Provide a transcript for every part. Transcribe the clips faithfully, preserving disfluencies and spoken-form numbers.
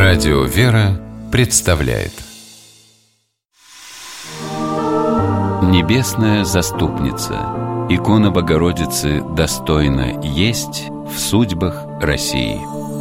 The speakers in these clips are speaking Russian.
Радио «Вера» представляет Небесная заступница. Икона Богородицы достойна есть в судьбах России.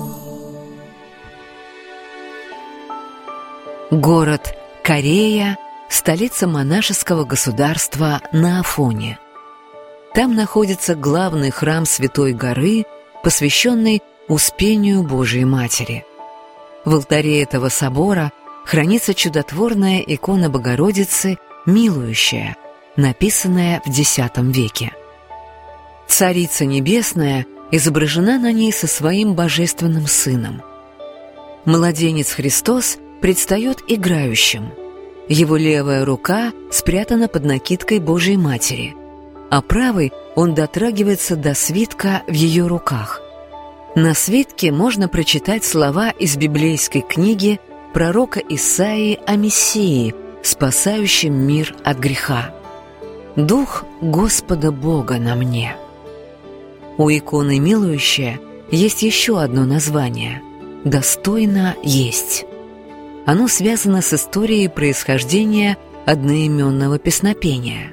Город Корея – столица монашеского государства на Афоне. Там находится главный храм Святой горы, посвященный Успению Божией Матери. В алтаре этого собора хранится чудотворная икона Богородицы «Милующая», написанная в десятом веке. Царица Небесная изображена на ней со своим божественным сыном. Младенец Христос предстает играющим. Его левая рука спрятана под накидкой Божией Матери, а правой он дотрагивается до свитка в ее руках. На свитке можно прочитать слова из библейской книги пророка Исаии о Мессии, спасающем мир от греха. «Дух Господа Бога на мне». У иконы «Милующая» есть еще одно название – «Достойно есть». Оно связано с историей происхождения одноименного песнопения.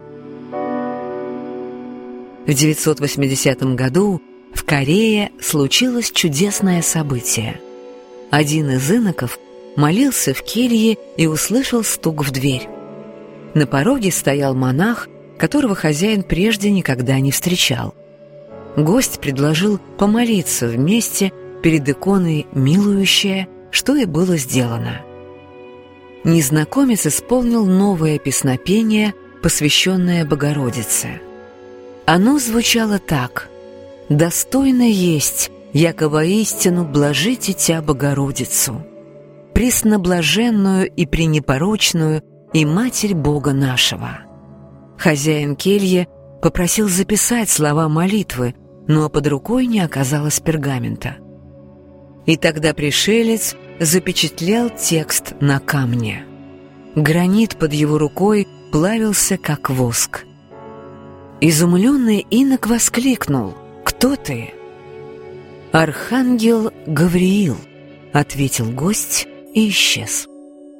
В девятьсот восьмидесятом году в Корее случилось чудесное событие. Один из иноков молился в келье и услышал стук в дверь. На пороге стоял монах, которого хозяин прежде никогда не встречал. Гость предложил помолиться вместе перед иконой «Милующая», что и было сделано. Незнакомец исполнил новое песнопение, посвященное Богородице. Оно звучало так: «Достойно есть, яко воистину блажите Тя Богородицу, пресноблаженную и пренепорочную и Матерь Бога нашего». Хозяин кельи попросил записать слова молитвы, но под рукой не оказалось пергамента. И тогда пришелец запечатлел текст на камне. Гранит под его рукой плавился, как воск. Изумленный инок воскликнул: «Кто ты?» «Архангел Гавриил», — ответил гость и исчез.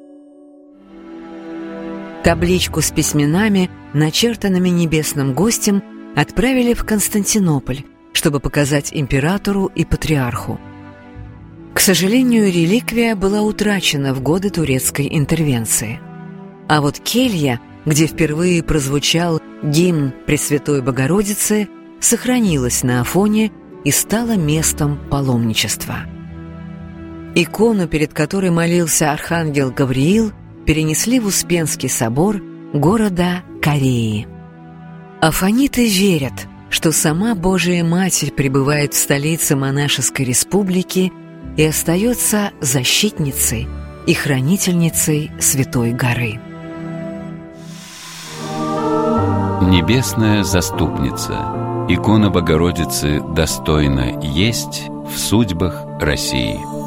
Табличку с письменами, начертанными небесным гостем, отправили в Константинополь, чтобы показать императору и патриарху. К сожалению, реликвия была утрачена в годы турецкой интервенции. А вот келья, где впервые прозвучал гимн Пресвятой Богородицы, сохранилась на Афоне и стала местом паломничества. Икону, перед которой молился архангел Гавриил, перенесли в Успенский собор города Кореи. Афониты верят, что сама Божия Матерь пребывает в столице монашеской республики и остается защитницей и хранительницей Святой горы. Небесная заступница. Икона Богородицы достойна есть в судьбах России.